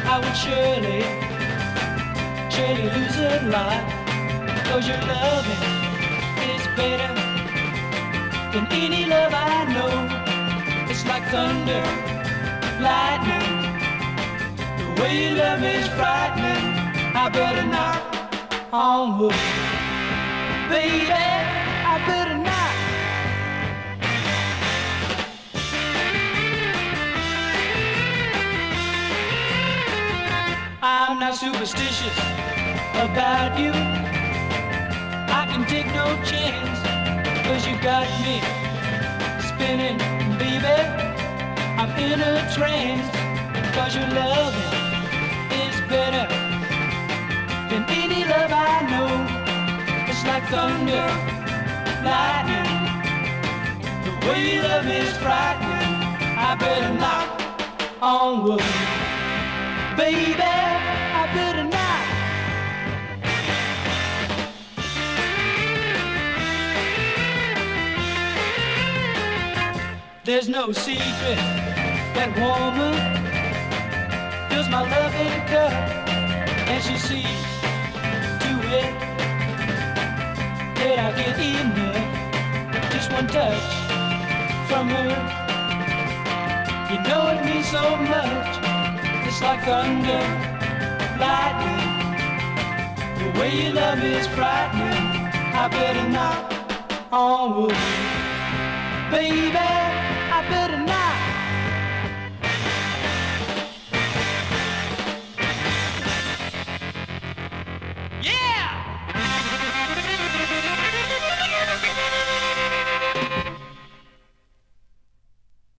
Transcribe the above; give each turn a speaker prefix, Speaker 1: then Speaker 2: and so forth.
Speaker 1: I would surely lose a lot. 'Cause your loving is better than any love I know. It's like thunder, lightning. The way you love me is frightening. I better knock on wood, baby. I better not. I'm not superstitious about you. I can take no chance, 'cause you got me spinning, baby. I'm in a trance, 'cause your loving is better than any love I know. It's like thunder, lightning. The way you love me is frightening. I better knock on wood, baby. I better not. There's no secret that woman fills my loving cup, and she sees to it that I get enough. Just one touch from her, you know it means so much. It's like thunder, lightning. The way you love me is frightening. I better knock on wood, baby.